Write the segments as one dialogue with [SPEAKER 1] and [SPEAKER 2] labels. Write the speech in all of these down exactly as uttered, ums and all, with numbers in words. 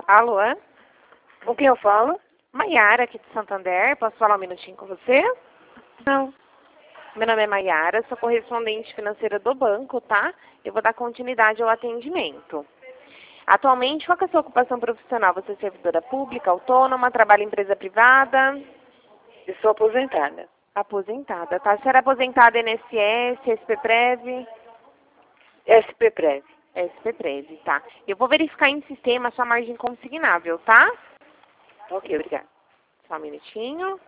[SPEAKER 1] Alô?
[SPEAKER 2] Com quem eu falo?
[SPEAKER 1] Maiara, aqui de Santander. Posso falar um minutinho com você?
[SPEAKER 2] Não.
[SPEAKER 1] Meu nome é Maiara, sou correspondente financeira do banco, tá? Eu vou dar continuidade ao atendimento. Atualmente, qual que é a sua ocupação profissional? Você é servidora pública, autônoma, trabalha em empresa privada?
[SPEAKER 2] Eu sou aposentada.
[SPEAKER 1] Aposentada, tá? A senhora é aposentada N S S, S P Prev?
[SPEAKER 2] S P Prev.
[SPEAKER 1] S P Prev, tá. Eu vou verificar em sistema a sua margem consignável, tá?
[SPEAKER 2] Ok, obrigada.
[SPEAKER 1] Só um minutinho.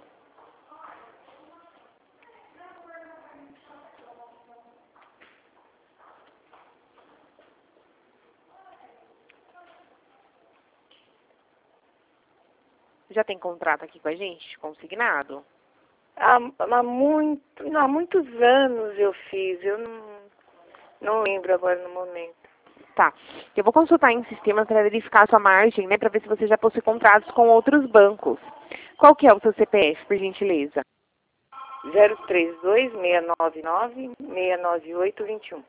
[SPEAKER 1] Já tem contrato aqui com a gente, consignado?
[SPEAKER 2] Há, há, muito, há muitos anos eu fiz, eu não, não lembro agora no momento.
[SPEAKER 1] Tá. Eu vou consultar em sistema para verificar a sua margem, né, para ver se você já possui contratos com outros bancos. Qual que é o seu C P F, por gentileza?
[SPEAKER 2] zero três dois, seis nove nove, seis nove oito, dois um.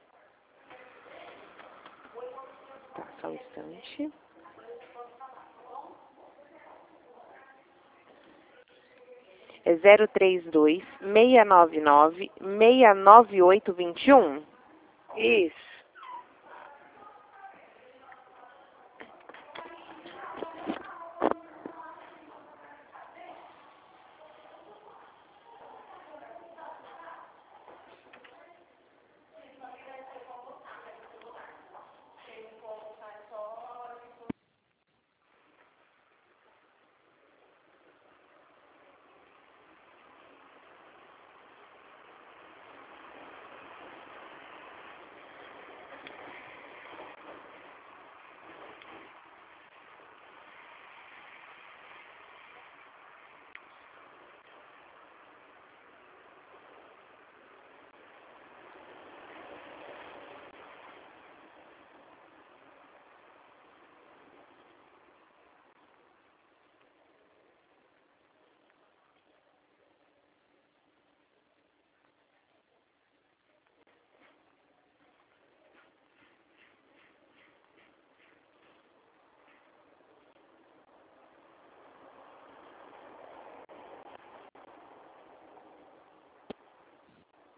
[SPEAKER 1] Tá, só um instante. É zero três dois, seis nove nove, seis nove oito, dois um?
[SPEAKER 2] Isso.